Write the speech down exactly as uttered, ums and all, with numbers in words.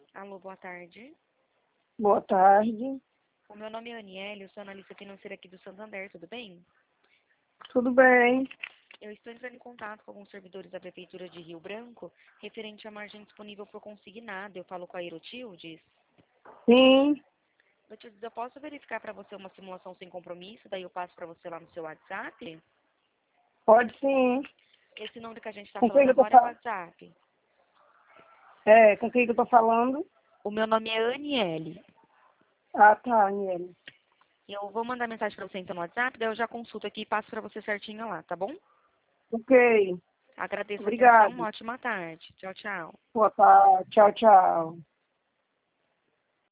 Alô, boa tarde. Boa tarde. O meu nome é Aniele, eu sou analista financeira aqui do Santander, tudo bem? Tudo bem? Eu estou entrando em contato com alguns servidores da Prefeitura de Rio Branco, referente à margem disponível por consignado. Eu falo com a Aerotildes. Sim, Aerotildes, eu posso verificar para você uma simulação sem compromisso, daí eu passo para você lá no seu WhatsApp? pode sim. Esse número que a gente está Com quem falando que eu tô agora é o falando? WhatsApp. É, com quem que eu tô falando? O meu nome é Aniele. Ah, tá, Aniele. Eu vou mandar mensagem para você então no WhatsApp, daí eu já consulto aqui e passo para você certinho lá, tá bom? Ok. Agradeço a atenção, Obrigado. uma ótima tarde. Tchau, tchau. Boa tarde. Tchau, tchau.